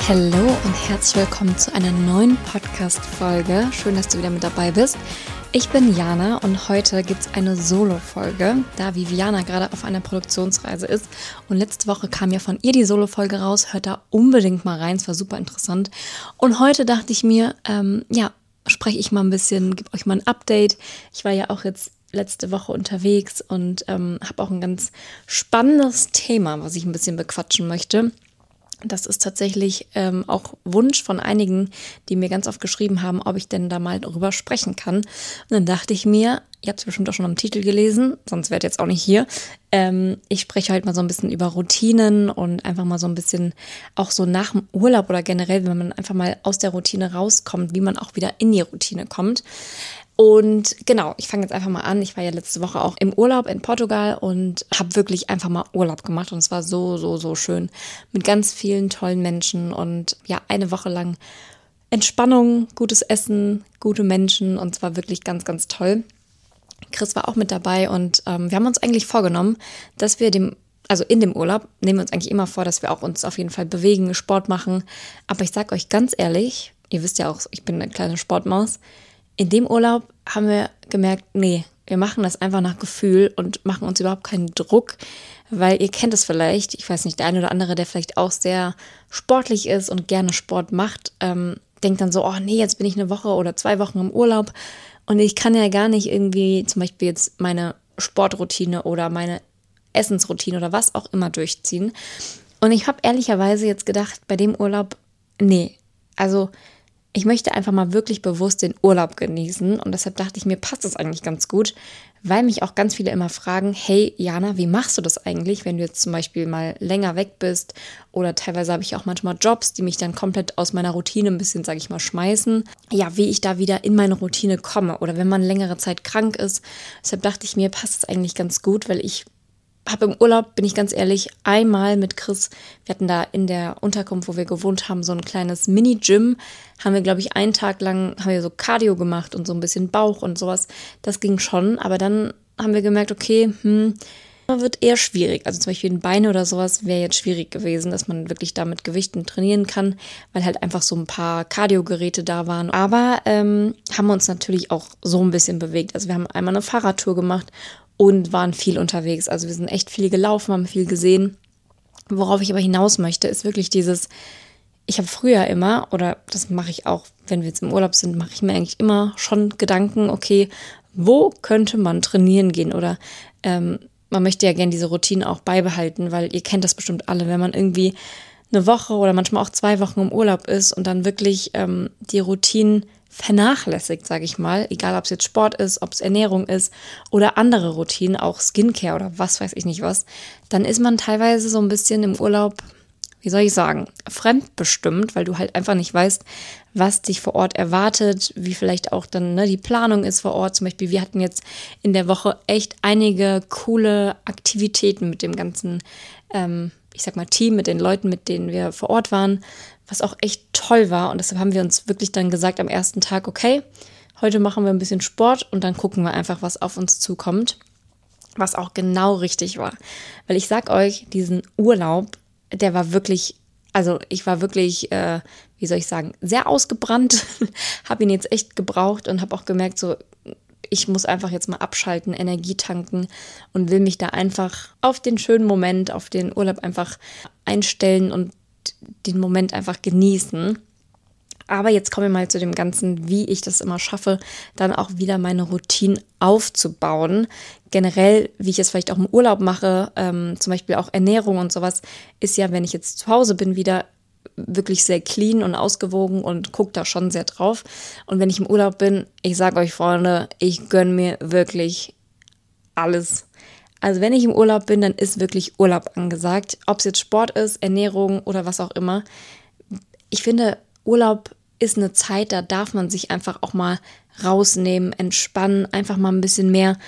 Hallo und herzlich willkommen zu einer neuen Podcast-Folge. Schön, dass du wieder mit dabei bist. Ich bin Jana und heute gibt es eine Solo-Folge, da Viviana gerade auf einer Produktionsreise ist. Und letzte Woche kam ja von ihr die Solo-Folge raus. Hört da unbedingt mal rein, es war super interessant. Und heute dachte ich mir, spreche ich mal ein bisschen, gebe euch mal ein Update. Ich war ja auch jetzt letzte Woche unterwegs und habe auch ein ganz spannendes Thema, was ich ein bisschen bequatschen möchte. Das ist tatsächlich auch Wunsch von einigen, die mir ganz oft geschrieben haben, ob ich denn da mal darüber sprechen kann. Und dann dachte ich mir, ihr habt es bestimmt auch schon am Titel gelesen, sonst wärt ihr jetzt auch nicht hier. Ich spreche heute mal so ein bisschen über Routinen und einfach mal so ein bisschen auch so nach dem Urlaub oder generell, wenn man einfach mal aus der Routine rauskommt, wie man auch wieder in die Routine kommt. Und genau, ich fange jetzt einfach mal an. Ich war ja letzte Woche auch im Urlaub in Portugal und habe wirklich einfach mal Urlaub gemacht. Und es war so schön mit ganz vielen tollen Menschen. Und ja, eine Woche lang Entspannung, gutes Essen, gute Menschen. Und es war wirklich ganz, ganz toll. Chris war auch mit dabei und wir haben uns eigentlich vorgenommen, dass wir in dem Urlaub nehmen wir uns eigentlich immer vor, dass wir auch uns auf jeden Fall bewegen, Sport machen. Aber ich sage euch ganz ehrlich, ihr wisst ja auch, ich bin eine kleine Sportmaus. In dem Urlaub haben wir gemerkt, nee, wir machen das einfach nach Gefühl und machen uns überhaupt keinen Druck, weil ihr kennt es vielleicht, ich weiß nicht, der eine oder andere, der vielleicht auch sehr sportlich ist und gerne Sport macht, denkt dann so, oh nee, jetzt bin ich eine Woche oder 2 Wochen im Urlaub und ich kann ja gar nicht irgendwie zum Beispiel jetzt meine Sportroutine oder meine Essensroutine oder was auch immer durchziehen. Und ich habe ehrlicherweise jetzt gedacht, bei dem Urlaub, nee, also ich möchte einfach mal wirklich bewusst den Urlaub genießen und deshalb dachte ich mir, passt das eigentlich ganz gut, weil mich auch ganz viele immer fragen, hey Jana, wie machst du das eigentlich, wenn du jetzt zum Beispiel mal länger weg bist oder teilweise habe ich auch manchmal Jobs, die mich dann komplett aus meiner Routine ein bisschen, sage ich mal, schmeißen. Ja, wie ich da wieder in meine Routine komme oder wenn man längere Zeit krank ist. Deshalb dachte ich mir, passt das eigentlich ganz gut, weil ich habe im Urlaub, bin ich ganz ehrlich, einmal mit Chris, wir hatten da in der Unterkunft, wo wir gewohnt haben, so ein kleines Mini-Gym, haben wir, glaube ich, einen Tag lang, haben wir so Cardio gemacht und so ein bisschen Bauch und sowas, das ging schon, aber dann haben wir gemerkt, okay, wird eher schwierig, also zum Beispiel in Beine oder sowas wäre jetzt schwierig gewesen, dass man wirklich da mit Gewichten trainieren kann, weil halt einfach so ein paar Cardio-Geräte da waren, aber haben wir uns natürlich auch so ein bisschen bewegt, also wir haben einmal eine Fahrradtour gemacht und waren viel unterwegs. Also wir sind echt viel gelaufen, haben viel gesehen. Worauf ich aber hinaus möchte, ist wirklich dieses, ich habe früher immer, oder das mache ich auch, wenn wir jetzt im Urlaub sind, mache ich mir eigentlich immer schon Gedanken, okay, wo könnte man trainieren gehen? Oder man möchte ja gerne diese Routine auch beibehalten, weil ihr kennt das bestimmt alle, wenn man irgendwie eine Woche oder manchmal auch 2 Wochen im Urlaub ist und dann wirklich die Routinen vernachlässigt, sage ich mal, egal ob es jetzt Sport ist, ob es Ernährung ist oder andere Routinen, auch Skincare oder was weiß ich nicht was, dann ist man teilweise so ein bisschen im Urlaub, wie soll ich sagen, fremdbestimmt, weil du halt einfach nicht weißt, was dich vor Ort erwartet, wie vielleicht auch dann die Planung ist vor Ort. Zum Beispiel, wir hatten jetzt in der Woche echt einige coole Aktivitäten mit dem ganzen Team, mit den Leuten, mit denen wir vor Ort waren, was auch echt toll war. Und deshalb haben wir uns wirklich dann gesagt am ersten Tag, okay, heute machen wir ein bisschen Sport und dann gucken wir einfach, was auf uns zukommt. Was auch genau richtig war. Weil ich sag euch, diesen Urlaub, der war wirklich, also ich war wirklich, sehr ausgebrannt, habe ihn jetzt echt gebraucht und habe auch gemerkt, so, ich muss einfach jetzt mal abschalten, Energie tanken und will mich da einfach auf den schönen Moment, auf den Urlaub einfach einstellen und den Moment einfach genießen. Aber jetzt kommen wir mal zu dem Ganzen, wie ich das immer schaffe, dann auch wieder meine Routine aufzubauen. Generell, wie ich es vielleicht auch im Urlaub mache, zum Beispiel auch Ernährung und sowas, ist ja, wenn ich jetzt zu Hause bin, wieder wirklich sehr clean und ausgewogen und gucke da schon sehr drauf. Und wenn ich im Urlaub bin, ich sage euch, Freunde, ich gönne mir wirklich alles. Also wenn ich im Urlaub bin, dann ist wirklich Urlaub angesagt. Ob es jetzt Sport ist, Ernährung oder was auch immer. Ich finde, Urlaub ist eine Zeit, da darf man sich einfach auch mal rausnehmen, entspannen, einfach mal ein bisschen mehr,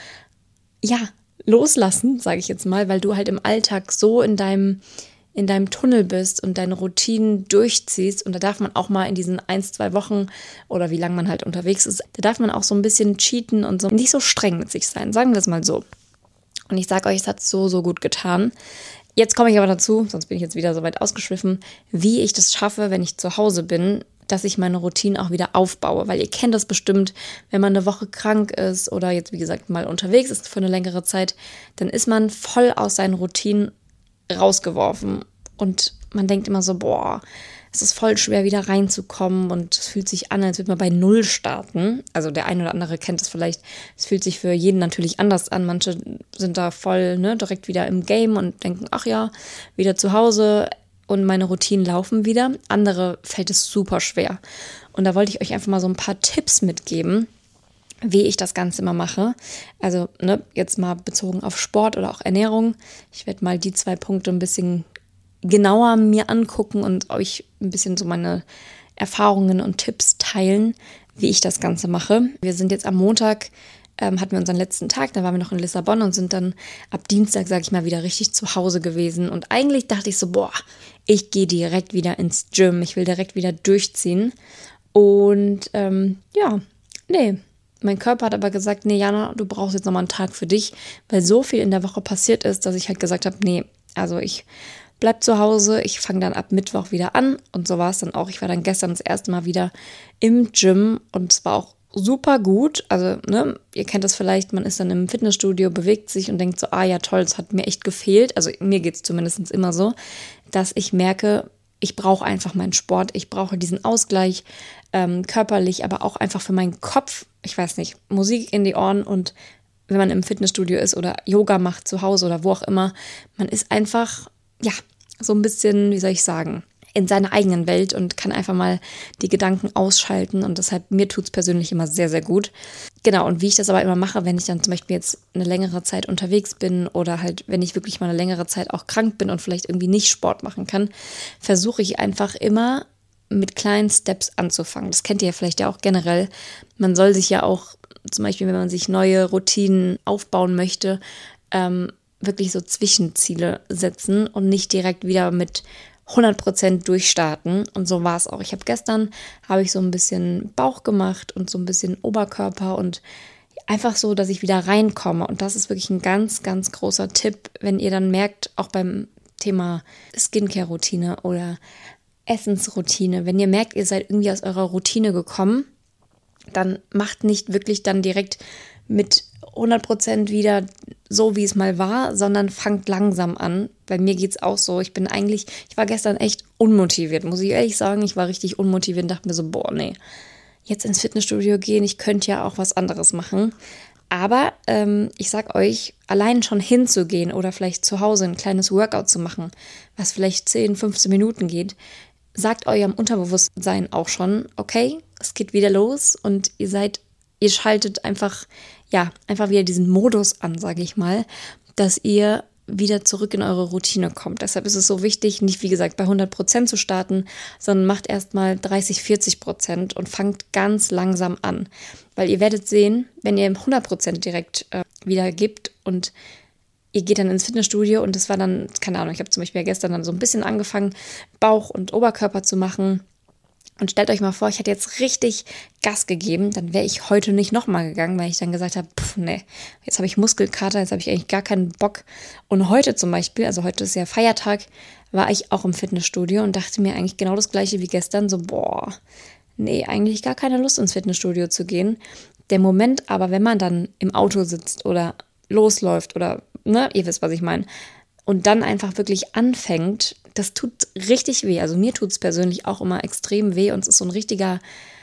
loslassen, sage ich jetzt mal, weil du halt im Alltag so in deinem Tunnel bist und deine Routinen durchziehst und da darf man auch mal in diesen 1-2 Wochen oder wie lange man halt unterwegs ist, da darf man auch so ein bisschen cheaten und so nicht so streng mit sich sein, sagen wir es mal so. Und ich sage euch, es hat so gut getan. Jetzt komme ich aber dazu, sonst bin ich jetzt wieder so weit ausgeschwiffen, wie ich das schaffe, wenn ich zu Hause bin, dass ich meine Routinen auch wieder aufbaue. Weil ihr kennt das bestimmt, wenn man eine Woche krank ist oder jetzt, wie gesagt, mal unterwegs ist für eine längere Zeit, dann ist man voll aus seinen Routinen rausgeworfen. Und man denkt immer so, boah, es ist voll schwer, wieder reinzukommen und es fühlt sich an, als würde man bei Null starten. Also der eine oder andere kennt es vielleicht. Es fühlt sich für jeden natürlich anders an. Manche sind da voll direkt wieder im Game und denken, ach ja, wieder zu Hause und meine Routinen laufen wieder. Andere fällt es super schwer. Und da wollte ich euch einfach mal so ein paar Tipps mitgeben, wie ich das Ganze mal mache. Also jetzt mal bezogen auf Sport oder auch Ernährung. Ich werde mal die 2 Punkte ein bisschen genauer mir angucken und euch ein bisschen so meine Erfahrungen und Tipps teilen, wie ich das Ganze mache. Wir sind jetzt am Montag, hatten wir unseren letzten Tag, da waren wir noch in Lissabon und sind dann ab Dienstag, sage ich mal, wieder richtig zu Hause gewesen. Und eigentlich dachte ich so, boah, ich gehe direkt wieder ins Gym, ich will direkt wieder durchziehen. Und mein Körper hat aber gesagt, nee, Jana, du brauchst jetzt nochmal einen Tag für dich, weil so viel in der Woche passiert ist, dass ich halt gesagt habe, nee, also ich bleib zu Hause, ich fange dann ab Mittwoch wieder an und so war es dann auch. Ich war dann gestern das erste Mal wieder im Gym und es war auch super gut. Also, ihr kennt das vielleicht, man ist dann im Fitnessstudio, bewegt sich und denkt so, ah ja toll, es hat mir echt gefehlt. Also mir geht es zumindest immer so, dass ich merke, ich brauche einfach meinen Sport, ich brauche diesen Ausgleich, körperlich, aber auch einfach für meinen Kopf. Ich weiß nicht, Musik in die Ohren und wenn man im Fitnessstudio ist oder Yoga macht zu Hause oder wo auch immer, man ist einfach so ein bisschen, wie soll ich sagen, in seiner eigenen Welt und kann einfach mal die Gedanken ausschalten und deshalb, mir tut es persönlich immer sehr, sehr gut. Genau, und wie ich das aber immer mache, wenn ich dann zum Beispiel jetzt eine längere Zeit unterwegs bin oder halt, wenn ich wirklich mal eine längere Zeit auch krank bin und vielleicht irgendwie nicht Sport machen kann, versuche ich einfach immer mit kleinen Steps anzufangen. Das kennt ihr ja vielleicht ja auch generell. Man soll sich ja auch, zum Beispiel, wenn man sich neue Routinen aufbauen möchte, wirklich so Zwischenziele setzen und nicht direkt wieder mit 100% durchstarten. Und so war es auch. Gestern habe ich so ein bisschen Bauch gemacht und so ein bisschen Oberkörper und einfach so, dass ich wieder reinkomme. Und das ist wirklich ein ganz, ganz großer Tipp, wenn ihr dann merkt, auch beim Thema Skincare-Routine oder Essensroutine, wenn ihr merkt, ihr seid irgendwie aus eurer Routine gekommen, dann macht nicht wirklich dann direkt mit 100% wieder so, wie es mal war, sondern fangt langsam an. Bei mir geht es auch so. Ich war gestern echt unmotiviert, muss ich ehrlich sagen. Ich war richtig unmotiviert und dachte mir so, boah, nee, jetzt ins Fitnessstudio gehen, ich könnte ja auch was anderes machen. Aber ich sag euch, allein schon hinzugehen oder vielleicht zu Hause ein kleines Workout zu machen, was vielleicht 10, 15 Minuten geht, sagt eurem Unterbewusstsein auch schon, okay, es geht wieder los und ihr schaltet einfach wieder diesen Modus an, sage ich mal, dass ihr wieder zurück in eure Routine kommt. Deshalb ist es so wichtig, nicht wie gesagt bei 100% zu starten, sondern macht erstmal 30-40% und fangt ganz langsam an. Weil ihr werdet sehen, wenn ihr 100% direkt wieder gebt und ihr geht dann ins Fitnessstudio und das war dann, keine Ahnung, ich habe zum Beispiel gestern dann so ein bisschen angefangen, Bauch und Oberkörper zu machen. Und stellt euch mal vor, ich hätte jetzt richtig Gas gegeben, dann wäre ich heute nicht nochmal gegangen, weil ich dann gesagt habe, nee, jetzt habe ich Muskelkater, jetzt habe ich eigentlich gar keinen Bock. Und heute zum Beispiel, also heute ist ja Feiertag, war ich auch im Fitnessstudio und dachte mir eigentlich genau das Gleiche wie gestern, so nee, eigentlich gar keine Lust ins Fitnessstudio zu gehen. Der Moment aber, wenn man dann im Auto sitzt oder losläuft oder, ihr wisst, was ich meine, und dann einfach wirklich anfängt, das tut richtig weh. Also mir tut es persönlich auch immer extrem weh und es ist so ein richtiger,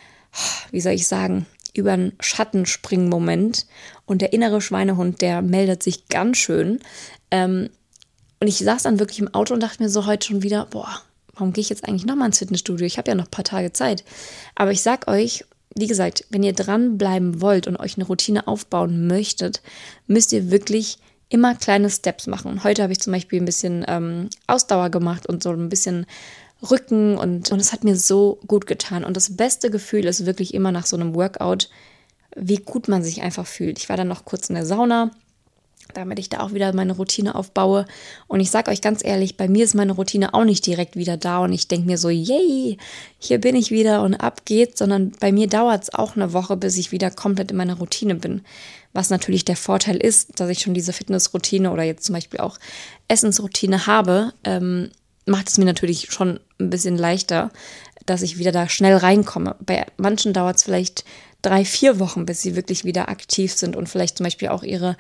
wie soll ich sagen, über den Schatten springen Moment und der innere Schweinehund, der meldet sich ganz schön. Und ich saß dann wirklich im Auto und dachte mir so heute schon wieder, warum gehe ich jetzt eigentlich nochmal ins Fitnessstudio? Ich habe ja noch ein paar Tage Zeit. Aber ich sag euch, wie gesagt, wenn ihr dranbleiben wollt und euch eine Routine aufbauen möchtet, müsst ihr wirklich immer kleine Steps machen. Heute habe ich zum Beispiel ein bisschen Ausdauer gemacht und so ein bisschen Rücken und es hat mir so gut getan. Und das beste Gefühl ist wirklich immer nach so einem Workout, wie gut man sich einfach fühlt. Ich war dann noch kurz in der Sauna, damit ich da auch wieder meine Routine aufbaue. Und ich sage euch ganz ehrlich, bei mir ist meine Routine auch nicht direkt wieder da und ich denke mir so, yay, hier bin ich wieder und ab geht's, sondern bei mir dauert es auch eine Woche, bis ich wieder komplett in meiner Routine bin. was natürlich der Vorteil ist, dass ich schon diese Fitnessroutine oder jetzt zum Beispiel auch Essensroutine habe, macht es mir natürlich schon ein bisschen leichter, dass ich wieder da schnell reinkomme. Bei manchen dauert es vielleicht 3-4 Wochen, bis sie wirklich wieder aktiv sind und vielleicht zum Beispiel auch ihre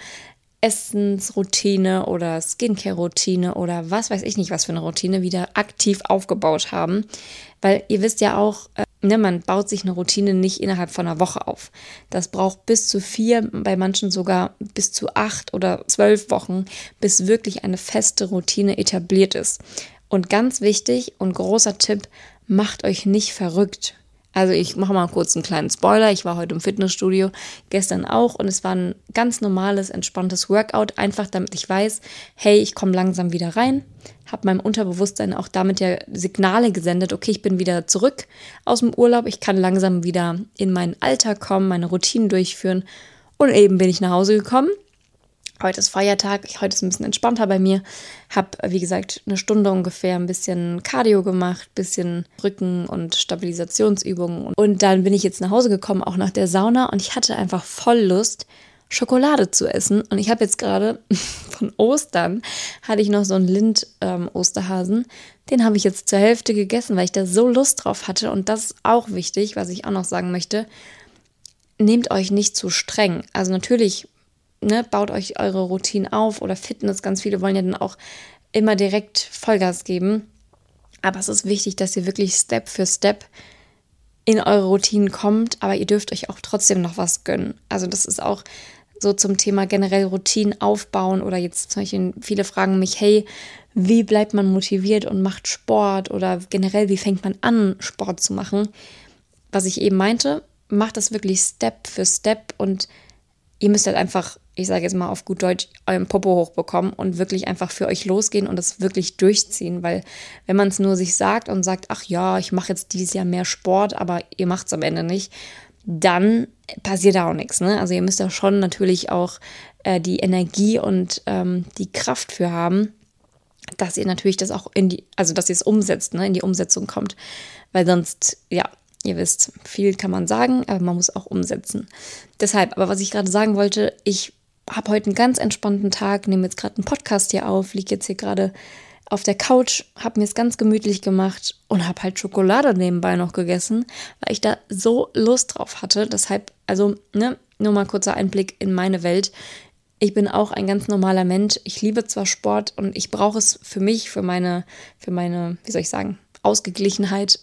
Essensroutine oder Skincare-Routine oder was weiß ich nicht, was für eine Routine wieder aktiv aufgebaut haben. Weil ihr wisst ja auch, man baut sich eine Routine nicht innerhalb von einer Woche auf. Das braucht bis zu 4, bei manchen sogar bis zu 8 oder 12 Wochen, bis wirklich eine feste Routine etabliert ist. Und ganz wichtig und großer Tipp, macht euch nicht verrückt. Also ich mache mal kurz einen kleinen Spoiler. Ich war heute im Fitnessstudio, gestern auch, und es war ein ganz normales, entspanntes Workout, einfach damit ich weiß, hey, ich komme langsam wieder rein, habe meinem Unterbewusstsein auch damit ja Signale gesendet, okay, ich bin wieder zurück aus dem Urlaub, ich kann langsam wieder in meinen Alltag kommen, meine Routinen durchführen, und eben bin ich nach Hause gekommen. Heute ist Feiertag, heute ist ein bisschen entspannter bei mir. Habe, wie gesagt, eine Stunde ungefähr ein bisschen Cardio gemacht, ein bisschen Rücken- und Stabilisationsübungen. Und dann bin ich jetzt nach Hause gekommen, auch nach der Sauna. Und ich hatte einfach voll Lust, Schokolade zu essen. Und ich habe jetzt gerade von Ostern, hatte ich noch so einen Lind-Osterhasen. Den habe ich jetzt zur Hälfte gegessen, weil ich da so Lust drauf hatte. Und das ist auch wichtig, was ich auch noch sagen möchte. Nehmt euch nicht zu streng. Also natürlich, baut euch eure Routinen auf oder Fitness. Ganz viele wollen ja dann auch immer direkt Vollgas geben. Aber es ist wichtig, dass ihr wirklich Step für Step in eure Routinen kommt. Aber ihr dürft euch auch trotzdem noch was gönnen. Also das ist auch so zum Thema generell Routinen aufbauen. Oder jetzt zum Beispiel viele fragen mich, hey, wie bleibt man motiviert und macht Sport? Oder generell, wie fängt man an, Sport zu machen? Was ich eben meinte, macht das wirklich Step für Step. Und ihr müsst halt einfach, ich sage jetzt mal auf gut Deutsch, euren Popo hochbekommen und wirklich einfach für euch losgehen und das wirklich durchziehen. Weil wenn man es nur sich sagt und sagt, ach ja, ich mache jetzt dieses Jahr mehr Sport, aber ihr macht es am Ende nicht, dann passiert da auch nichts. Ne? Also ihr müsst da schon natürlich auch die Energie und die Kraft für haben, dass ihr natürlich das auch dass ihr es umsetzt, in die Umsetzung kommt. Weil sonst, ja, ihr wisst, viel kann man sagen, aber man muss auch umsetzen. Deshalb, aber was ich gerade sagen wollte, ich habe heute einen ganz entspannten Tag, nehme jetzt gerade einen Podcast hier auf, liege jetzt hier gerade auf der Couch, habe mir es ganz gemütlich gemacht und habe halt Schokolade nebenbei noch gegessen, weil ich da so Lust drauf hatte. Deshalb, also, nur mal kurzer Einblick in meine Welt. Ich bin auch ein ganz normaler Mensch. Ich liebe zwar Sport und ich brauche es für mich, für meine, wie soll ich sagen, Ausgeglichenheit,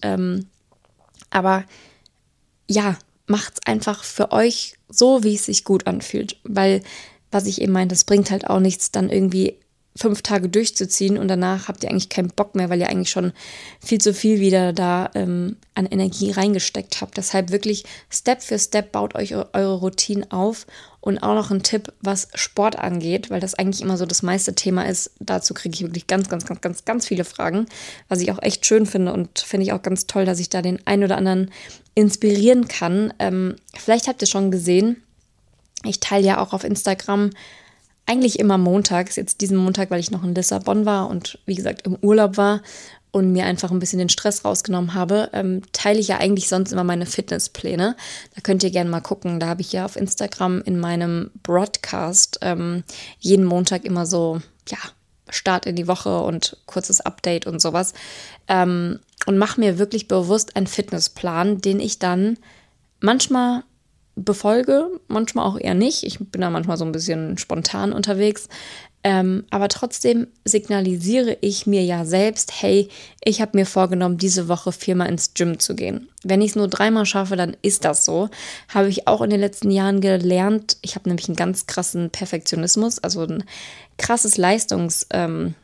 aber ja, macht's einfach für euch so, wie es sich gut anfühlt. Weil, was ich eben meinte, es bringt halt auch nichts, dann irgendwie 5 Tage durchzuziehen und danach habt ihr eigentlich keinen Bock mehr, weil ihr eigentlich schon viel zu viel wieder da an Energie reingesteckt habt. Deshalb wirklich Step für Step baut euch eure Routinen auf. Und auch noch ein Tipp, was Sport angeht, weil das eigentlich immer so das meiste Thema ist. Dazu kriege ich wirklich ganz, ganz, ganz, ganz, ganz viele Fragen, was ich auch echt schön finde und finde ich auch ganz toll, dass ich da den einen oder anderen inspirieren kann. Vielleicht habt ihr schon gesehen, ich teile ja auch auf Instagram eigentlich immer montags, jetzt diesen Montag, weil ich noch in Lissabon war und wie gesagt im Urlaub war und mir einfach ein bisschen den Stress rausgenommen habe, teile ich ja eigentlich sonst immer meine Fitnesspläne. Da könnt ihr gerne mal gucken. Da habe ich ja auf Instagram in meinem Broadcast jeden Montag immer so, ja, Start in die Woche und kurzes Update und sowas. Und mache mir wirklich bewusst einen Fitnessplan, den ich dann manchmal befolge, manchmal auch eher nicht. Ich bin da manchmal so ein bisschen spontan unterwegs. Aber trotzdem signalisiere ich mir ja selbst, hey, ich habe mir vorgenommen, diese Woche 4-mal ins Gym zu gehen. Wenn ich es nur 3-mal schaffe, dann ist das so. Habe ich auch in den letzten Jahren gelernt. Ich habe nämlich einen ganz krassen Perfektionismus, also ein krasses Leistungssystem.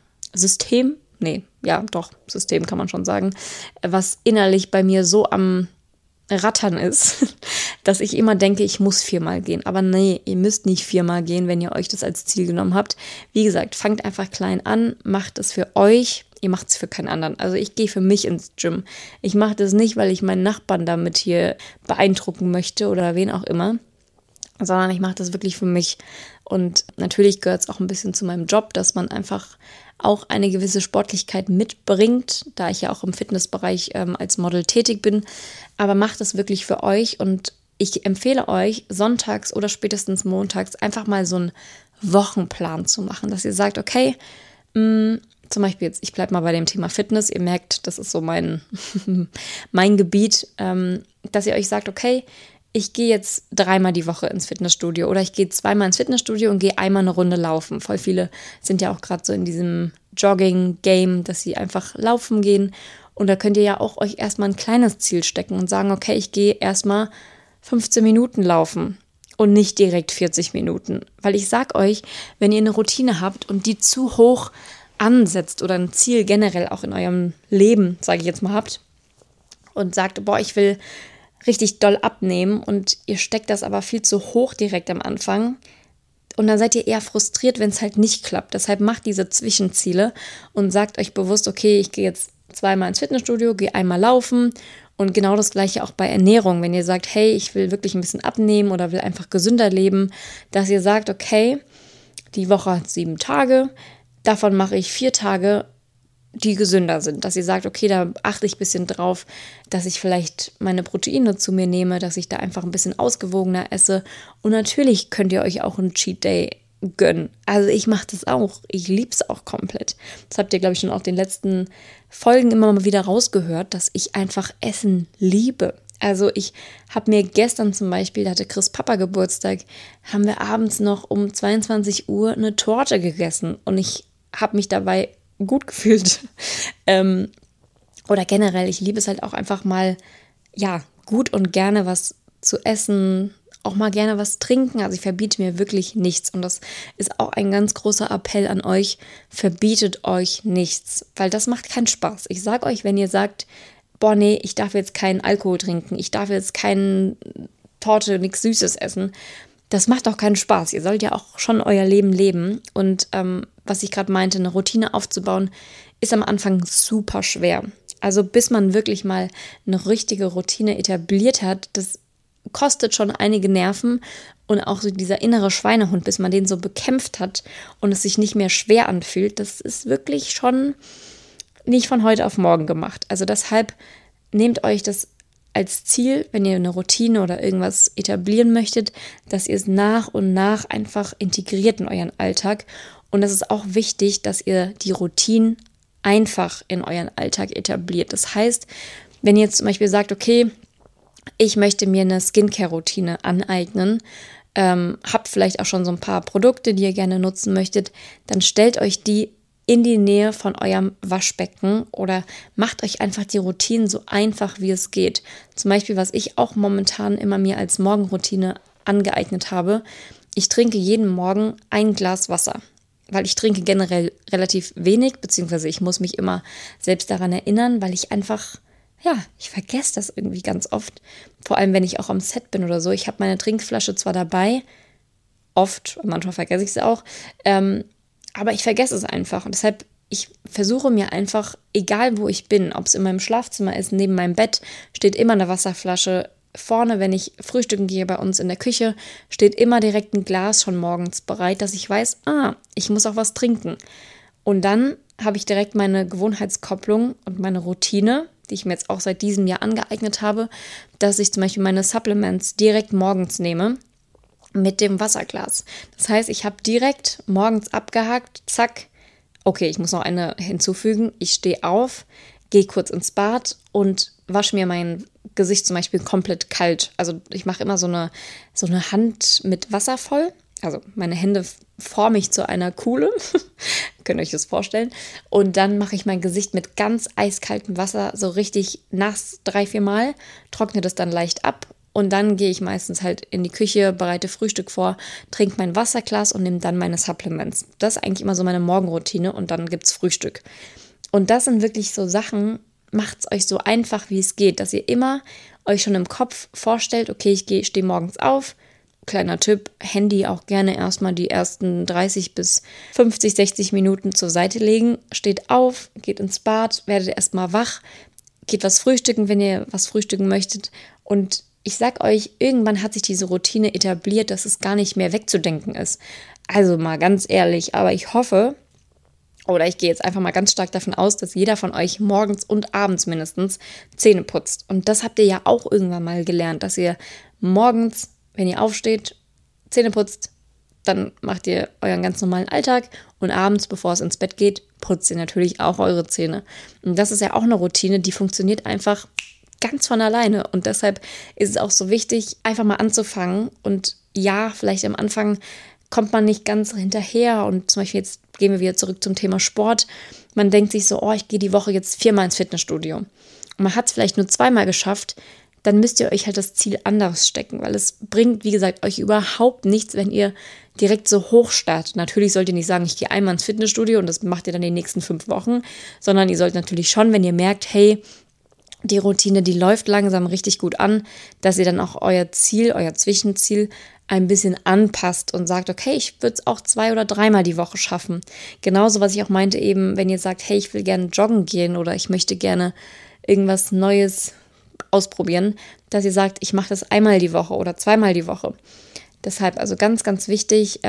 System kann man schon sagen, was innerlich bei mir so am Rattern ist, dass ich immer denke, ich muss 4-mal gehen. Aber nee, ihr müsst nicht 4-mal gehen, wenn ihr euch das als Ziel genommen habt. Wie gesagt, fangt einfach klein an, macht es für euch, ihr macht es für keinen anderen. Also ich gehe für mich ins Gym. Ich mache das nicht, weil ich meinen Nachbarn damit hier beeindrucken möchte oder wen auch immer, sondern ich mache das wirklich für mich. Und natürlich gehört es auch ein bisschen zu meinem Job, dass man einfach auch eine gewisse Sportlichkeit mitbringt, da ich ja auch im Fitnessbereich als Model tätig bin. Aber macht das wirklich für euch und ich empfehle euch, sonntags oder spätestens montags einfach mal so einen Wochenplan zu machen, dass ihr sagt, okay, zum Beispiel jetzt, ich bleibe mal bei dem Thema Fitness, ihr merkt, das ist so mein Gebiet, dass ihr euch sagt, okay, ich gehe jetzt 3-mal die Woche ins Fitnessstudio oder ich gehe 2-mal ins Fitnessstudio und gehe einmal eine Runde laufen. Voll viele sind ja auch gerade so in diesem Jogging-Game, dass sie einfach laufen gehen. Und da könnt ihr ja auch euch erstmal ein kleines Ziel stecken und sagen, okay, ich gehe erstmal 15 Minuten laufen und nicht direkt 40 Minuten. Weil ich sag euch, wenn ihr eine Routine habt und die zu hoch ansetzt oder ein Ziel generell auch in eurem Leben, sage ich jetzt mal, habt und sagt, boah, ich will richtig doll abnehmen und ihr steckt das aber viel zu hoch direkt am Anfang und dann seid ihr eher frustriert, wenn es halt nicht klappt. Deshalb macht diese Zwischenziele und sagt euch bewusst, okay, ich gehe jetzt 2-mal ins Fitnessstudio, gehe einmal laufen und genau das Gleiche auch bei Ernährung. Wenn ihr sagt, hey, ich will wirklich ein bisschen abnehmen oder will einfach gesünder leben, dass ihr sagt, okay, die Woche hat 7 Tage, davon mache ich 4 Tage, die gesünder sind, dass ihr sagt, okay, da achte ich ein bisschen drauf, dass ich vielleicht meine Proteine zu mir nehme, dass ich da einfach ein bisschen ausgewogener esse und natürlich könnt ihr euch auch einen Cheat Day gönnen. Also ich mache das auch, ich liebe es auch komplett. Das habt ihr, glaube ich, schon auch den letzten Folgen immer mal wieder rausgehört, dass ich einfach Essen liebe. Also ich habe mir gestern zum Beispiel, da hatte Chris Papa Geburtstag, haben wir abends noch um 22 Uhr eine Torte gegessen und ich habe mich dabei gut gefühlt. Oder generell, ich liebe es halt auch einfach mal, ja, gut und gerne was zu essen, auch mal gerne was trinken. Also ich verbiete mir wirklich nichts. Und das ist auch ein ganz großer Appell an euch, verbietet euch nichts, weil das macht keinen Spaß. Ich sage euch, wenn ihr sagt, boah, nee, ich darf jetzt keinen Alkohol trinken, ich darf jetzt keine Torte, nichts Süßes essen, das macht auch keinen Spaß. Ihr sollt ja auch schon euer Leben leben. Und was ich gerade meinte, eine Routine aufzubauen, ist am Anfang super schwer. Also bis man wirklich mal eine richtige Routine etabliert hat, das kostet schon einige Nerven und auch so dieser innere Schweinehund, bis man den so bekämpft hat und es sich nicht mehr schwer anfühlt, das ist wirklich schon nicht von heute auf morgen gemacht. Also deshalb nehmt euch das als Ziel, wenn ihr eine Routine oder irgendwas etablieren möchtet, dass ihr es nach und nach einfach integriert in euren Alltag. Und es ist auch wichtig, dass ihr die Routinen einfach in euren Alltag etabliert. Das heißt, wenn ihr jetzt zum Beispiel sagt, okay, ich möchte mir eine Skincare-Routine aneignen, habt vielleicht auch schon so ein paar Produkte, die ihr gerne nutzen möchtet, dann stellt euch die in die Nähe von eurem Waschbecken oder macht euch einfach die Routinen so einfach, wie es geht. Zum Beispiel, was ich auch momentan immer mir als Morgenroutine angeeignet habe, ich trinke jeden Morgen ein Glas Wasser, weil ich trinke generell relativ wenig, beziehungsweise ich muss mich immer selbst daran erinnern, weil ich einfach, ja, ich vergesse das irgendwie ganz oft, vor allem wenn ich auch am Set bin oder so. Ich habe meine Trinkflasche zwar dabei, oft, manchmal vergesse ich sie auch, aber ich vergesse es einfach und deshalb, ich versuche mir einfach, egal wo ich bin, ob es in meinem Schlafzimmer ist, neben meinem Bett, steht immer eine Wasserflasche. Vorne, wenn ich frühstücken gehe bei uns in der Küche, steht immer direkt ein Glas schon morgens bereit, dass ich weiß, ich muss auch was trinken. Und dann habe ich direkt meine Gewohnheitskopplung und meine Routine, die ich mir jetzt auch seit diesem Jahr angeeignet habe, dass ich zum Beispiel meine Supplements direkt morgens nehme mit dem Wasserglas. Das heißt, ich habe direkt morgens abgehakt, zack, okay, ich muss noch eine hinzufügen, ich stehe auf, gehe kurz ins Bad und wasche mir mein Gesicht zum Beispiel komplett kalt. Also ich mache immer so eine Hand mit Wasser voll, also meine Hände forme ich zu einer Kuhle, könnt ihr euch das vorstellen, und dann mache ich mein Gesicht mit ganz eiskaltem Wasser so richtig nass 3-4 Mal, trockne das dann leicht ab. Und dann gehe ich meistens halt in die Küche, bereite Frühstück vor, trinke mein Wasserglas und nehme dann meine Supplements. Das ist eigentlich immer so meine Morgenroutine und dann gibt's Frühstück. Und das sind wirklich so Sachen, macht's euch so einfach, wie es geht, dass ihr immer euch schon im Kopf vorstellt, okay, ich stehe morgens auf. Kleiner Tipp, Handy auch gerne erstmal die ersten 30 bis 50, 60 Minuten zur Seite legen. Steht auf, geht ins Bad, werdet erstmal wach, geht was frühstücken, wenn ihr was frühstücken möchtet. Und ich sag euch, irgendwann hat sich diese Routine etabliert, dass es gar nicht mehr wegzudenken ist. Also mal ganz ehrlich, aber ich hoffe oder ich gehe jetzt einfach mal ganz stark davon aus, dass jeder von euch morgens und abends mindestens Zähne putzt. Und das habt ihr ja auch irgendwann mal gelernt, dass ihr morgens, wenn ihr aufsteht, Zähne putzt, dann macht ihr euren ganz normalen Alltag und abends, bevor es ins Bett geht, putzt ihr natürlich auch eure Zähne. Und das ist ja auch eine Routine, die funktioniert einfach ganz von alleine. Und deshalb ist es auch so wichtig, einfach mal anzufangen. Und ja, vielleicht am Anfang kommt man nicht ganz hinterher. Und zum Beispiel jetzt gehen wir wieder zurück zum Thema Sport. Man denkt sich so, ich gehe die Woche jetzt 4-mal ins Fitnessstudio. Und man hat es vielleicht nur 2-mal geschafft. Dann müsst ihr euch halt das Ziel anders stecken, weil es bringt, wie gesagt, euch überhaupt nichts, wenn ihr direkt so hoch startet. Natürlich sollt ihr nicht sagen, ich gehe einmal ins Fitnessstudio und das macht ihr dann die nächsten 5 Wochen, sondern ihr sollt natürlich schon, wenn ihr merkt, hey, die Routine, die läuft langsam richtig gut an, dass ihr dann auch euer Ziel, euer Zwischenziel ein bisschen anpasst und sagt, okay, ich würde es auch 2- oder 3-mal die Woche schaffen. Genauso, was ich auch meinte eben, wenn ihr sagt, hey, ich will gerne joggen gehen oder ich möchte gerne irgendwas Neues ausprobieren, dass ihr sagt, ich mache das 1-mal die Woche oder 2-mal die Woche. Deshalb also ganz, ganz wichtig,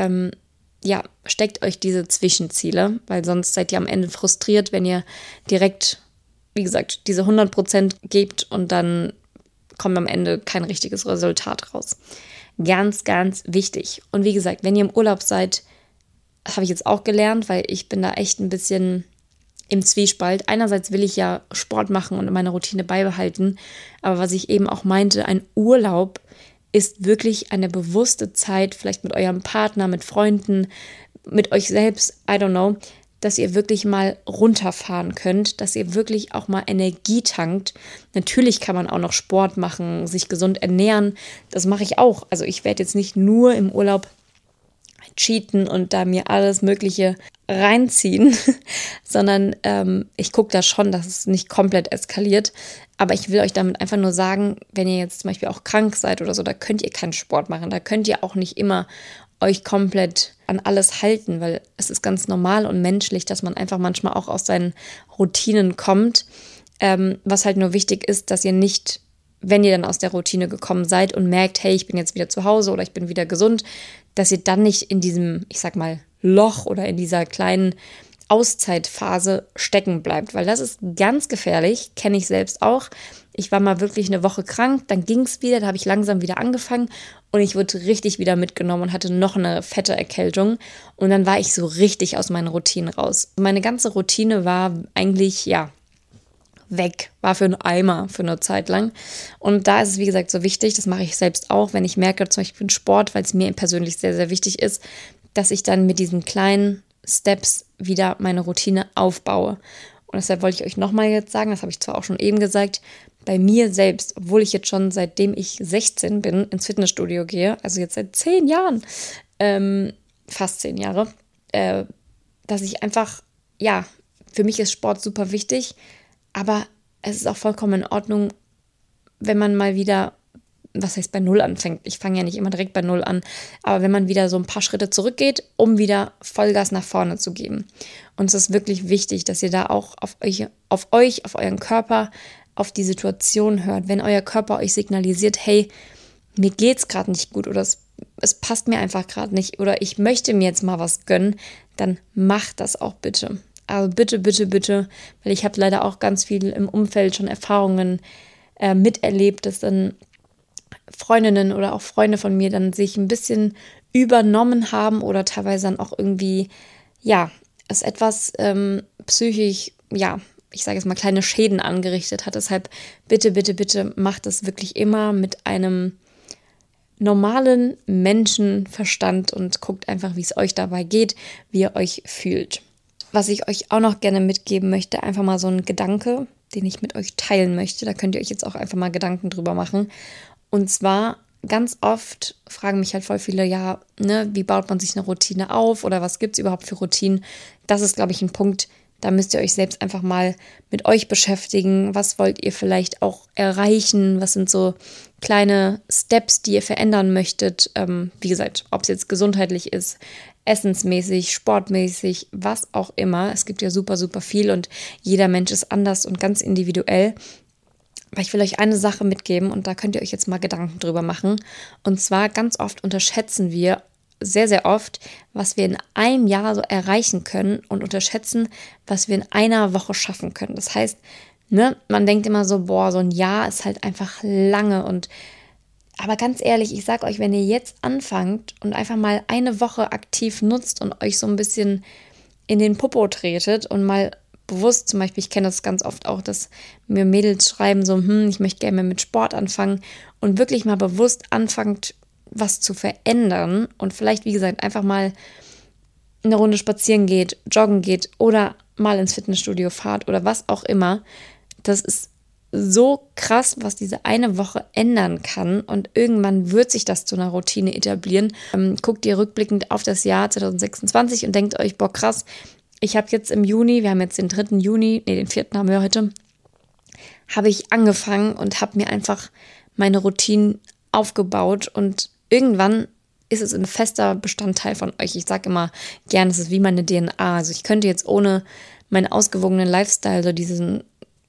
steckt euch diese Zwischenziele, weil sonst seid ihr am Ende frustriert, wenn ihr direkt, wie gesagt, diese 100% gebt und dann kommt am Ende kein richtiges Resultat raus. Ganz, ganz wichtig. Und wie gesagt, wenn ihr im Urlaub seid, habe ich jetzt auch gelernt, weil ich bin da echt ein bisschen im Zwiespalt. Einerseits will ich ja Sport machen und meine Routine beibehalten, aber was ich eben auch meinte, ein Urlaub ist wirklich eine bewusste Zeit, vielleicht mit eurem Partner, mit Freunden, mit euch selbst, I don't know, dass ihr wirklich mal runterfahren könnt, dass ihr wirklich auch mal Energie tankt. Natürlich kann man auch noch Sport machen, sich gesund ernähren, das mache ich auch. Also ich werde jetzt nicht nur im Urlaub cheaten und da mir alles Mögliche reinziehen, sondern ich gucke da schon, dass es nicht komplett eskaliert. Aber ich will euch damit einfach nur sagen, wenn ihr jetzt zum Beispiel auch krank seid oder so, da könnt ihr keinen Sport machen. Da könnt ihr auch nicht immer euch komplett an alles halten, weil es ist ganz normal und menschlich, dass man einfach manchmal auch aus seinen Routinen kommt. Was halt nur wichtig ist, dass ihr nicht, wenn ihr dann aus der Routine gekommen seid und merkt, hey, ich bin jetzt wieder zu Hause oder ich bin wieder gesund, dass ihr dann nicht in diesem, ich sag mal, Loch oder in dieser kleinen Auszeitphase stecken bleibt, weil das ist ganz gefährlich, kenne ich selbst auch. Ich war mal wirklich eine Woche krank, dann ging es wieder, da habe ich langsam wieder angefangen und ich wurde richtig wieder mitgenommen und hatte noch eine fette Erkältung und dann war ich so richtig aus meinen Routinen raus. Meine ganze Routine war eigentlich, weg, war für einen Eimer für eine Zeit lang. Und da ist es, wie gesagt, so wichtig, das mache ich selbst auch, wenn ich merke, zum Beispiel im Sport, weil es mir persönlich sehr, sehr wichtig ist, dass ich dann mit diesen kleinen Steps wieder meine Routine aufbaue. Und deshalb wollte ich euch nochmal jetzt sagen, das habe ich zwar auch schon eben gesagt, bei mir selbst, obwohl ich jetzt schon seitdem ich 16 bin ins Fitnessstudio gehe, also jetzt seit 10 Jahren, fast 10 Jahre, dass ich einfach, für mich ist Sport super wichtig, aber es ist auch vollkommen in Ordnung, wenn man mal wieder, was heißt bei Null anfängt. Ich fange ja nicht immer direkt bei Null an, aber wenn man wieder so ein paar Schritte zurückgeht, um wieder Vollgas nach vorne zu geben. Und es ist wirklich wichtig, dass ihr da auch auf euren Körper, auf die Situation hört. Wenn euer Körper euch signalisiert, hey, mir geht's gerade nicht gut oder es passt mir einfach gerade nicht oder ich möchte mir jetzt mal was gönnen, dann macht das auch bitte. Also bitte, bitte, bitte, weil ich habe leider auch ganz viel im Umfeld schon Erfahrungen miterlebt, dass dann Freundinnen oder auch Freunde von mir dann sich ein bisschen übernommen haben oder teilweise dann auch irgendwie, es etwas psychisch, ich sage jetzt mal, kleine Schäden angerichtet hat. Deshalb bitte, bitte, bitte macht es wirklich immer mit einem normalen Menschenverstand und guckt einfach, wie es euch dabei geht, wie ihr euch fühlt. Was ich euch auch noch gerne mitgeben möchte, einfach mal so ein Gedanke, den ich mit euch teilen möchte. Da könnt ihr euch jetzt auch einfach mal Gedanken drüber machen. Und zwar ganz oft fragen mich halt voll viele, wie baut man sich eine Routine auf oder was gibt es überhaupt für Routinen? Das ist, glaube ich, ein Punkt, da müsst ihr euch selbst einfach mal mit euch beschäftigen. Was wollt ihr vielleicht auch erreichen? Was sind so kleine Steps, die ihr verändern möchtet? Wie gesagt, ob es jetzt gesundheitlich ist, essensmäßig, sportmäßig, was auch immer. Es gibt ja super, super viel und jeder Mensch ist anders und ganz individuell. Aber ich will euch eine Sache mitgeben und da könnt ihr euch jetzt mal Gedanken drüber machen. Und zwar ganz oft unterschätzen wir sehr, sehr oft, was wir in einem Jahr so erreichen können und unterschätzen, was wir in einer Woche schaffen können. Das heißt, man denkt immer so, boah, so ein Jahr ist halt einfach lange aber ganz ehrlich, ich sag euch, wenn ihr jetzt anfangt und einfach mal eine Woche aktiv nutzt und euch so ein bisschen in den Popo tretet und mal bewusst, zum Beispiel, ich kenne das ganz oft auch, dass mir Mädels schreiben so, ich möchte gerne mit Sport anfangen und wirklich mal bewusst anfangt, was zu verändern und vielleicht, wie gesagt, einfach mal eine Runde spazieren geht, joggen geht oder mal ins Fitnessstudio fahrt oder was auch immer. Das ist so krass, was diese eine Woche ändern kann und irgendwann wird sich das zu einer Routine etablieren. Guckt ihr rückblickend auf das Jahr 2026 und denkt euch, boah krass, ich habe jetzt im Juni, wir haben jetzt den 3. Juni, den 4. haben wir heute, habe ich angefangen und habe mir einfach meine Routinen aufgebaut und irgendwann ist es ein fester Bestandteil von euch. Ich sage immer gern, es ist wie meine DNA. Also ich könnte jetzt ohne meinen ausgewogenen Lifestyle, so diesen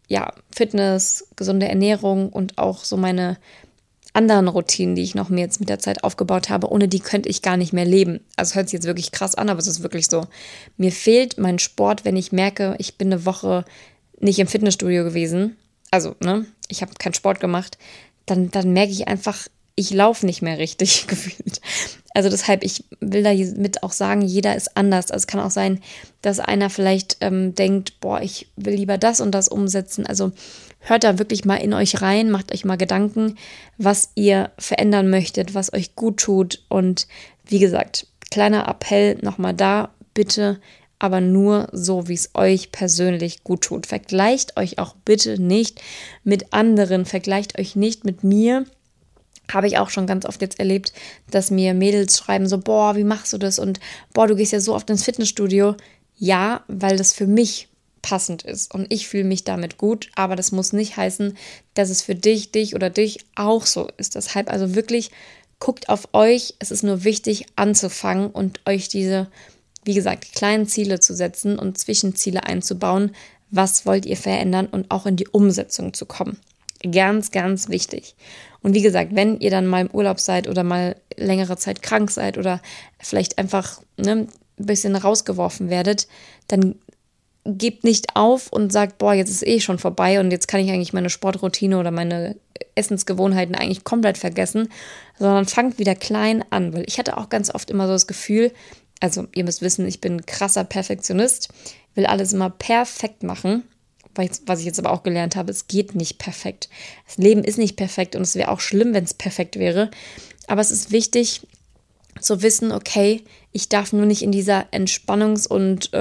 Fitness, gesunde Ernährung und auch so meine anderen Routinen, die ich noch mir jetzt mit der Zeit aufgebaut habe, ohne die könnte ich gar nicht mehr leben. Also hört sich jetzt wirklich krass an, aber es ist wirklich so. Mir fehlt mein Sport, wenn ich merke, ich bin eine Woche nicht im Fitnessstudio gewesen. Also, ich habe keinen Sport gemacht. Dann merke ich einfach, ich laufe nicht mehr richtig gefühlt. Also deshalb, ich will damit auch sagen, jeder ist anders. Also es kann auch sein, dass einer vielleicht denkt, boah, ich will lieber das und das umsetzen. Also hört da wirklich mal in euch rein, macht euch mal Gedanken, was ihr verändern möchtet, was euch gut tut. Und wie gesagt, kleiner Appell nochmal da, bitte, aber nur so, wie es euch persönlich gut tut. Vergleicht euch auch bitte nicht mit anderen, vergleicht euch nicht mit mir. Habe ich auch schon ganz oft jetzt erlebt, dass mir Mädels schreiben so, boah, wie machst du das? Und boah, du gehst ja so oft ins Fitnessstudio. Ja, weil das für mich passend ist und ich fühle mich damit gut, aber das muss nicht heißen, dass es für dich oder dich auch so ist. Deshalb also wirklich guckt auf euch. Es ist nur wichtig anzufangen und euch diese, wie gesagt, kleinen Ziele zu setzen und Zwischenziele einzubauen. Was wollt ihr verändern und auch in die Umsetzung zu kommen? Ganz, ganz wichtig. Und wie gesagt, wenn ihr dann mal im Urlaub seid oder mal längere Zeit krank seid oder vielleicht einfach ein bisschen rausgeworfen werdet, dann gebt nicht auf und sagt, boah, jetzt ist schon vorbei und jetzt kann ich eigentlich meine Sportroutine oder meine Essensgewohnheiten eigentlich komplett vergessen, sondern fangt wieder klein an, weil ich hatte auch ganz oft immer so das Gefühl, also ihr müsst wissen, ich bin ein krasser Perfektionist, will alles immer perfekt machen. Was ich jetzt aber auch gelernt habe, es geht nicht perfekt. Das Leben ist nicht perfekt und es wäre auch schlimm, wenn es perfekt wäre. Aber es ist wichtig zu wissen, okay, ich darf nur nicht in dieser Entspannungs- und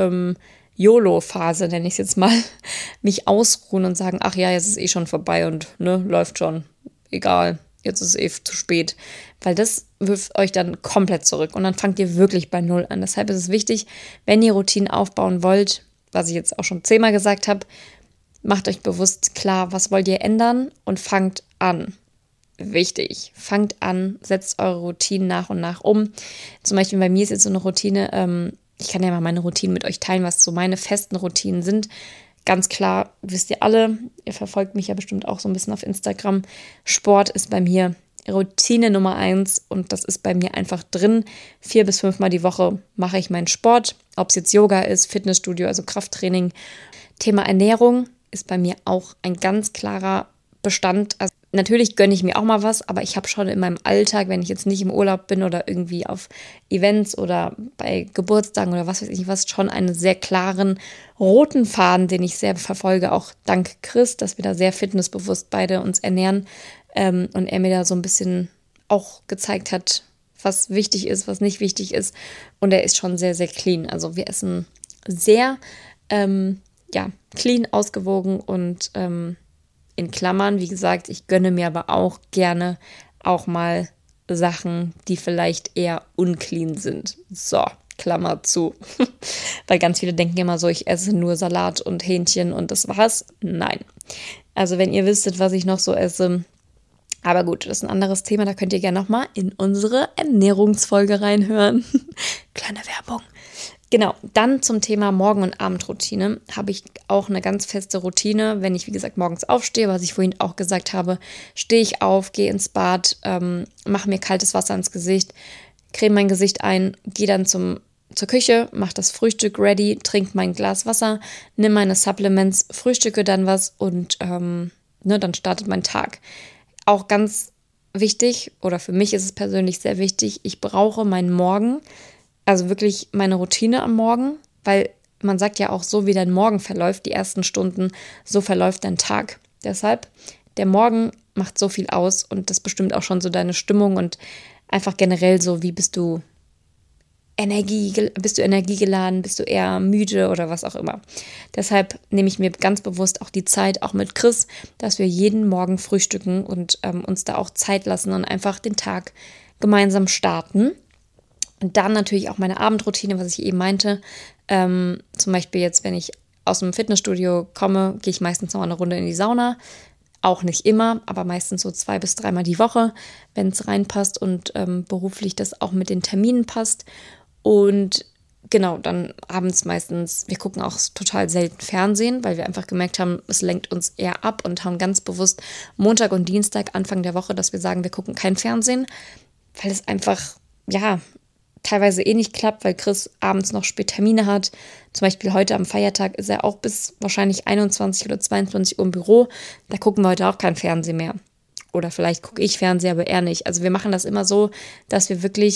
YOLO-Phase, nenne ich es jetzt mal, mich ausruhen und sagen, ach ja, jetzt ist schon vorbei und läuft schon, egal, jetzt ist es zu spät. Weil das wirft euch dann komplett zurück und dann fangt ihr wirklich bei Null an. Deshalb ist es wichtig, wenn ihr Routinen aufbauen wollt, was ich jetzt auch schon 10-mal gesagt habe, macht euch bewusst klar, was wollt ihr ändern und fangt an. Wichtig, fangt an, setzt eure Routinen nach und nach um. Zum Beispiel bei mir ist jetzt so eine Routine, ich kann ja mal meine Routinen mit euch teilen, was so meine festen Routinen sind. Ganz klar, wisst ihr alle, ihr verfolgt mich ja bestimmt auch so ein bisschen auf Instagram. Sport ist bei mir Routine Nummer 1 und das ist bei mir einfach drin. 4 bis 5 Mal die Woche mache ich meinen Sport, ob es jetzt Yoga ist, Fitnessstudio, also Krafttraining. Thema Ernährung ist bei mir auch ein ganz klarer Bestand. Also natürlich gönne ich mir auch mal was, aber ich habe schon in meinem Alltag, wenn ich jetzt nicht im Urlaub bin oder irgendwie auf Events oder bei Geburtstagen oder was weiß ich was, schon einen sehr klaren roten Faden, den ich sehr verfolge, auch dank Chris, dass wir da sehr fitnessbewusst beide uns ernähren und er mir da so ein bisschen auch gezeigt hat, was wichtig ist, was nicht wichtig ist und er ist schon sehr, sehr clean. Also wir essen sehr clean, ausgewogen und in Klammern, wie gesagt, ich gönne mir aber auch gerne auch mal Sachen, die vielleicht eher unclean sind. So, Klammer zu. Weil ganz viele denken immer so, ich esse nur Salat und Hähnchen und das war's. Nein. Also wenn ihr wüsstet, was ich noch so esse. Aber gut, das ist ein anderes Thema, da könnt ihr gerne nochmal in unsere Ernährungsfolge reinhören. Kleine Werbung. Genau, dann zum Thema Morgen- und Abendroutine habe ich auch eine ganz feste Routine. Wenn ich, wie gesagt, morgens aufstehe, was ich vorhin auch gesagt habe, stehe ich auf, gehe ins Bad, mache mir kaltes Wasser ins Gesicht, creme mein Gesicht ein, gehe dann zur Küche, mache das Frühstück ready, trinke mein Glas Wasser, nimm meine Supplements, frühstücke dann was und dann startet mein Tag. Auch ganz wichtig, oder für mich ist es persönlich sehr wichtig, ich brauche meinen Morgen, also wirklich meine Routine am Morgen, weil man sagt ja auch, so wie dein Morgen verläuft, die ersten Stunden, so verläuft dein Tag. Deshalb, der Morgen macht so viel aus und das bestimmt auch schon so deine Stimmung und einfach generell so, wie bist du energiegeladen, bist du eher müde oder was auch immer. Deshalb nehme ich mir ganz bewusst auch die Zeit, auch mit Chris, dass wir jeden Morgen frühstücken und uns da auch Zeit lassen und einfach den Tag gemeinsam starten. Und dann natürlich auch meine Abendroutine, was ich eben meinte. Zum Beispiel jetzt, wenn ich aus dem Fitnessstudio komme, gehe ich meistens noch eine Runde in die Sauna. Auch nicht immer, aber meistens so 2 bis 3 Mal die Woche, wenn es reinpasst und beruflich das auch mit den Terminen passt. Und genau, dann abends meistens, wir gucken auch total selten Fernsehen, weil wir einfach gemerkt haben, es lenkt uns eher ab und haben ganz bewusst Montag und Dienstag, Anfang der Woche, dass wir sagen, wir gucken kein Fernsehen, weil es einfach, teilweise nicht klappt, weil Chris abends noch spät Termine hat. Zum Beispiel heute am Feiertag ist er auch bis wahrscheinlich 21 oder 22 Uhr im Büro. Da gucken wir heute auch kein Fernsehen mehr. Oder vielleicht gucke ich Fernsehen, aber er nicht. Also wir machen das immer so, dass wir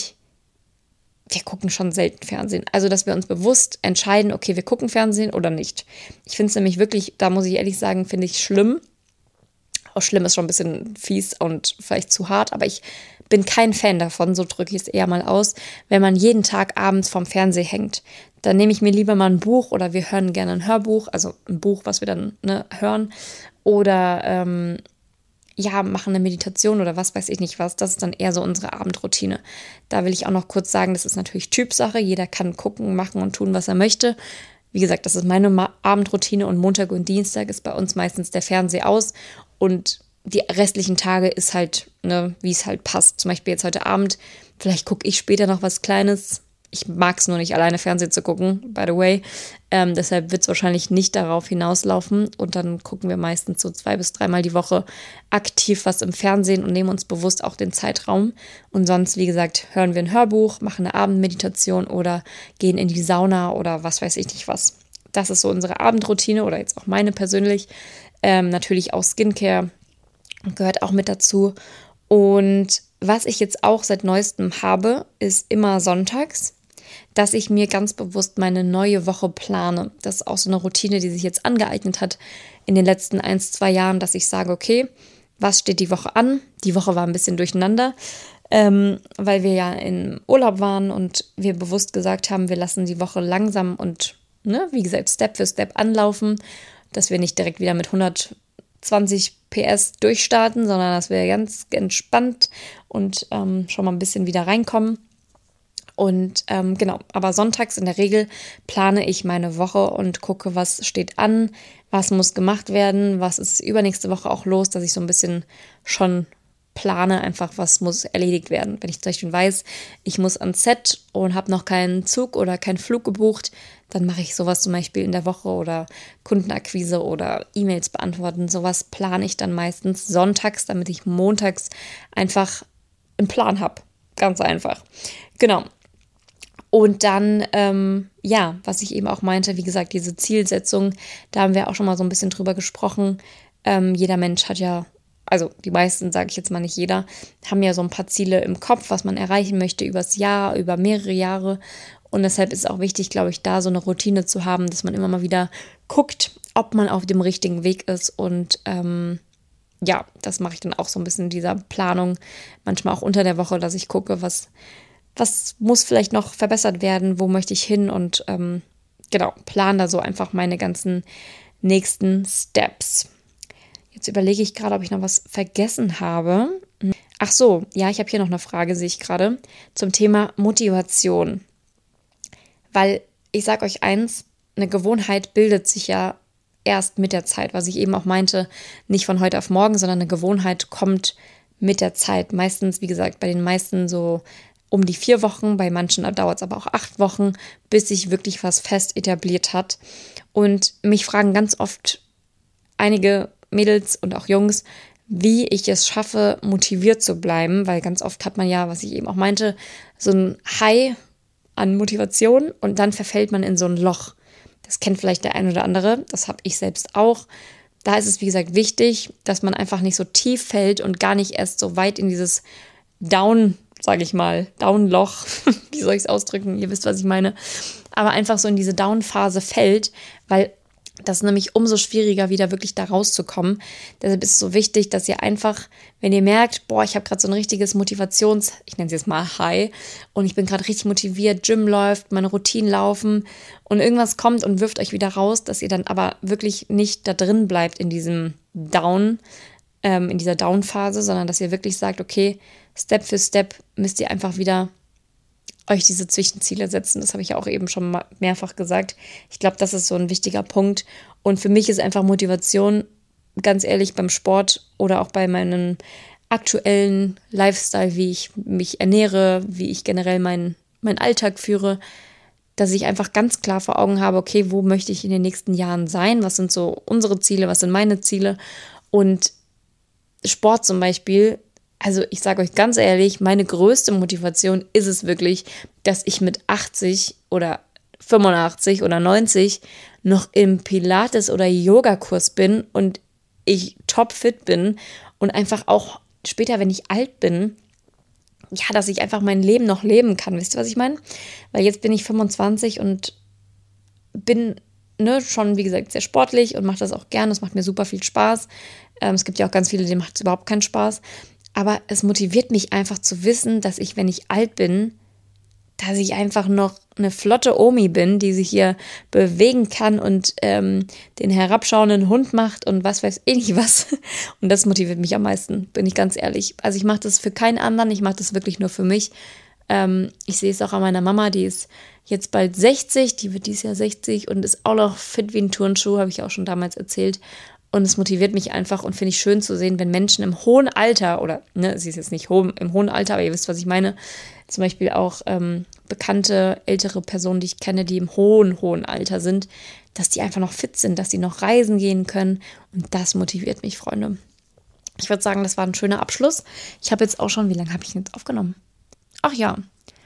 gucken schon selten Fernsehen. Also dass wir uns bewusst entscheiden, okay, wir gucken Fernsehen oder nicht. Ich finde es nämlich wirklich, da muss ich ehrlich sagen, finde ich schlimm. Auch schlimm ist schon ein bisschen fies und vielleicht zu hart, aber ich bin kein Fan davon, so drücke ich es eher mal aus, wenn man jeden Tag abends vorm Fernseher hängt. Dann nehme ich mir lieber mal ein Buch oder wir hören gerne ein Hörbuch, also ein Buch, was wir dann hören. Oder machen eine Meditation oder was weiß ich nicht was. Das ist dann eher so unsere Abendroutine. Da will ich auch noch kurz sagen, das ist natürlich Typsache. Jeder kann gucken, machen und tun, was er möchte. Wie gesagt, das ist meine Abendroutine und Montag und Dienstag ist bei uns meistens der Fernseher aus und die restlichen Tage ist halt, wie es halt passt. Zum Beispiel jetzt heute Abend, vielleicht gucke ich später noch was Kleines. Ich mag es nur nicht, alleine Fernsehen zu gucken, by the way. Deshalb wird es wahrscheinlich nicht darauf hinauslaufen. Und dann gucken wir meistens so 2 bis 3 Mal die Woche aktiv was im Fernsehen und nehmen uns bewusst auch den Zeitraum. Und sonst, wie gesagt, hören wir ein Hörbuch, machen eine Abendmeditation oder gehen in die Sauna oder was weiß ich nicht was. Das ist so unsere Abendroutine oder jetzt auch meine persönlich. Natürlich auch Skincare gehört auch mit dazu. Und was ich jetzt auch seit neuestem habe, ist immer sonntags, dass ich mir ganz bewusst meine neue Woche plane. Das ist auch so eine Routine, die sich jetzt angeeignet hat in den letzten 1-2 Jahren, dass ich sage, okay, was steht die Woche an? Die Woche war ein bisschen durcheinander, weil wir ja im Urlaub waren und wir bewusst gesagt haben, wir lassen die Woche langsam und, wie gesagt, Step für Step anlaufen, dass wir nicht direkt wieder mit 120 PS durchstarten, sondern dass wir ganz entspannt und schon mal ein bisschen wieder reinkommen. Und genau, aber sonntags in der Regel plane ich meine Woche und gucke, was steht an, was muss gemacht werden, was ist übernächste Woche auch los, dass ich so ein bisschen schon plane, einfach was muss erledigt werden. Wenn ich zum Beispiel weiß, ich muss ans Set und habe noch keinen Zug oder keinen Flug gebucht, dann mache ich sowas zum Beispiel in der Woche oder Kundenakquise oder E-Mails beantworten. Sowas plane ich dann meistens sonntags, damit ich montags einfach einen Plan habe. Ganz einfach. Genau. Und dann, was ich eben auch meinte, wie gesagt, diese Zielsetzung, da haben wir auch schon mal so ein bisschen drüber gesprochen. Jeder Mensch hat ja, also die meisten, sage ich jetzt mal nicht jeder, haben ja so ein paar Ziele im Kopf, was man erreichen möchte übers Jahr, über mehrere Jahre. Und deshalb ist es auch wichtig, glaube ich, da so eine Routine zu haben, dass man immer mal wieder guckt, ob man auf dem richtigen Weg ist. Und das mache ich dann auch so ein bisschen in dieser Planung, manchmal auch unter der Woche, dass ich gucke, was muss vielleicht noch verbessert werden, wo möchte ich hin und plan da so einfach meine ganzen nächsten Steps. Jetzt überlege ich gerade, ob ich noch was vergessen habe. Ach so, ja, ich habe hier noch eine Frage, sehe ich gerade, zum Thema Motivation. Weil ich sage euch eins, eine Gewohnheit bildet sich ja erst mit der Zeit, was ich eben auch meinte, nicht von heute auf morgen, sondern eine Gewohnheit kommt mit der Zeit. Meistens, wie gesagt, bei den meisten so um die 4 Wochen, bei manchen dauert es aber auch 8 Wochen, bis sich wirklich was fest etabliert hat. Und mich fragen ganz oft einige Mädels und auch Jungs, wie ich es schaffe, motiviert zu bleiben, weil ganz oft hat man ja, was ich eben auch meinte, so ein High an Motivation und dann verfällt man in so ein Loch. Das kennt vielleicht der ein oder andere, das habe ich selbst auch. Da ist es, wie gesagt, wichtig, dass man einfach nicht so tief fällt und gar nicht erst so weit in dieses Down, sage ich mal, Down-Loch, wie soll ich es ausdrücken, ihr wisst, was ich meine, aber einfach so in diese Down-Phase fällt, weil das ist nämlich umso schwieriger, wieder wirklich da rauszukommen. Deshalb ist es so wichtig, dass ihr einfach, wenn ihr merkt, boah, ich habe gerade so ein richtiges ich nenne es jetzt mal High, und ich bin gerade richtig motiviert, Gym läuft, meine Routinen laufen und irgendwas kommt und wirft euch wieder raus, dass ihr dann aber wirklich nicht da drin bleibt in diesem Down, in dieser Down-Phase, sondern dass ihr wirklich sagt, okay, Step für Step müsst ihr einfach wieder euch diese Zwischenziele setzen. Das habe ich ja auch eben schon mehrfach gesagt. Ich glaube, das ist so ein wichtiger Punkt. Und für mich ist einfach Motivation, ganz ehrlich, beim Sport oder auch bei meinem aktuellen Lifestyle, wie ich mich ernähre, wie ich generell meinen Alltag führe, dass ich einfach ganz klar vor Augen habe, okay, wo möchte ich in den nächsten Jahren sein? Was sind so unsere Ziele? Was sind meine Ziele? Und Sport zum Beispiel, also ich sage euch ganz ehrlich, meine größte Motivation ist es wirklich, dass ich mit 80 oder 85 oder 90 noch im Pilates- oder Yogakurs bin und ich topfit bin und einfach auch später, wenn ich alt bin, ja, dass ich einfach mein Leben noch leben kann. Wisst ihr, was ich meine? Weil jetzt bin ich 25 und bin schon, wie gesagt, sehr sportlich und mache das auch gerne. Es macht mir super viel Spaß. Es gibt ja auch ganz viele, denen macht es überhaupt keinen Spaß. Aber es motiviert mich einfach zu wissen, dass ich, wenn ich alt bin, dass ich einfach noch eine flotte Omi bin, die sich hier bewegen kann und den herabschauenden Hund macht und was weiß ich nicht was. Und das motiviert mich am meisten, bin ich ganz ehrlich. Also ich mache das für keinen anderen, ich mache das wirklich nur für mich. Ich sehe es auch an meiner Mama, die ist jetzt bald 60, die wird dieses Jahr 60 und ist auch noch fit wie ein Turnschuh, habe ich auch schon damals erzählt. Und es motiviert mich einfach und finde ich schön zu sehen, wenn Menschen im hohen Alter, oder sie ist jetzt nicht im hohen Alter, aber ihr wisst, was ich meine, zum Beispiel auch bekannte, ältere Personen, die ich kenne, die im hohen Alter sind, dass die einfach noch fit sind, dass sie noch reisen gehen können. Und das motiviert mich, Freunde. Ich würde sagen, das war ein schöner Abschluss. Ich habe jetzt auch schon, wie lange habe ich jetzt aufgenommen? Ach ja,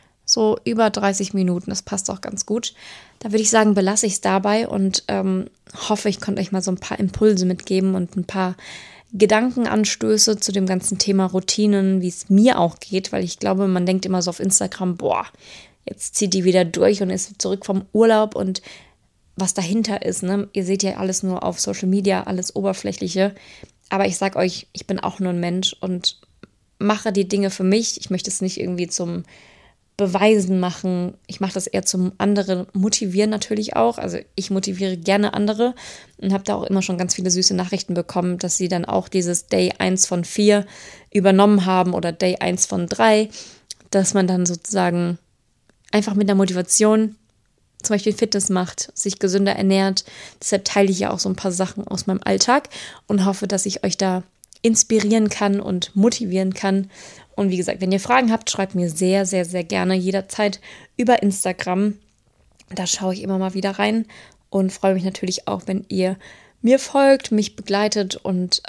so über 30 Minuten, das passt auch ganz gut. Da würde ich sagen, belasse ich es dabei und hoffe, ich konnte euch mal so ein paar Impulse mitgeben und ein paar Gedankenanstöße zu dem ganzen Thema Routinen, wie es mir auch geht, weil ich glaube, man denkt immer so auf Instagram, boah, jetzt zieht die wieder durch und ist zurück vom Urlaub und was dahinter ist, ne? Ihr seht ja alles nur auf Social Media, alles Oberflächliche, aber ich sag euch, ich bin auch nur ein Mensch und mache die Dinge für mich. Ich möchte es nicht irgendwie zum Beweisen machen. Ich mache das eher zum anderen motivieren natürlich auch. Also ich motiviere gerne andere und habe da auch immer schon ganz viele süße Nachrichten bekommen, dass sie dann auch dieses Day 1 von 4 übernommen haben oder Day 1 von 3, dass man dann sozusagen einfach mit der Motivation zum Beispiel Fitness macht, sich gesünder ernährt. Deshalb teile ich ja auch so ein paar Sachen aus meinem Alltag und hoffe, dass ich euch da inspirieren kann und motivieren kann. Und wie gesagt, wenn ihr Fragen habt, schreibt mir sehr, sehr, sehr gerne jederzeit über Instagram. Da schaue ich immer mal wieder rein und freue mich natürlich auch, wenn ihr mir folgt, mich begleitet und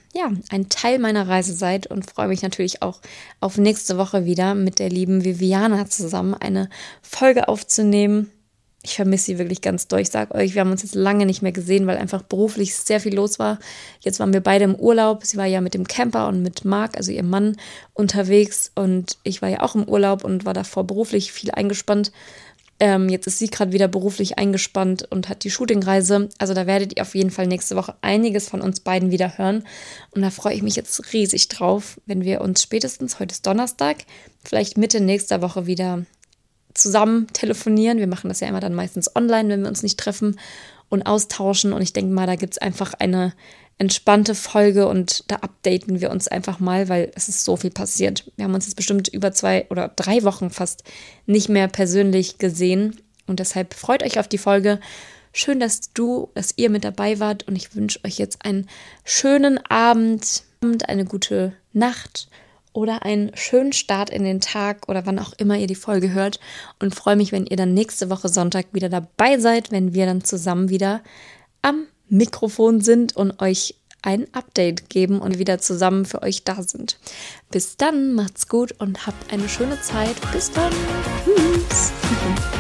ein Teil meiner Reise seid und freue mich natürlich auch auf nächste Woche wieder mit der lieben Viviana zusammen eine Folge aufzunehmen. Ich vermisse sie wirklich ganz doll. Ich sage euch, wir haben uns jetzt lange nicht mehr gesehen, weil einfach beruflich sehr viel los war. Jetzt waren wir beide im Urlaub. Sie war ja mit dem Camper und mit Marc, also ihrem Mann, unterwegs. Und ich war ja auch im Urlaub und war davor beruflich viel eingespannt. Jetzt ist sie gerade wieder beruflich eingespannt und hat die Shootingreise. Also da werdet ihr auf jeden Fall nächste Woche einiges von uns beiden wieder hören. Und da freue ich mich jetzt riesig drauf, wenn wir uns spätestens, heute ist Donnerstag, vielleicht Mitte nächster Woche wieder zusammen telefonieren. Wir machen das ja immer dann meistens online, wenn wir uns nicht treffen und austauschen. Und ich denke mal, da gibt es einfach eine entspannte Folge und da updaten wir uns einfach mal, weil es ist so viel passiert. Wir haben uns jetzt bestimmt über 2 oder 3 Wochen fast nicht mehr persönlich gesehen. Und deshalb freut euch auf die Folge. Schön, dass ihr mit dabei wart. Und ich wünsche euch jetzt einen schönen Abend, eine gute Nacht oder einen schönen Start in den Tag oder wann auch immer ihr die Folge hört und freue mich, wenn ihr dann nächste Woche Sonntag wieder dabei seid, wenn wir dann zusammen wieder am Mikrofon sind und euch ein Update geben und wieder zusammen für euch da sind. Bis dann, macht's gut und habt eine schöne Zeit. Bis dann. Tschüss.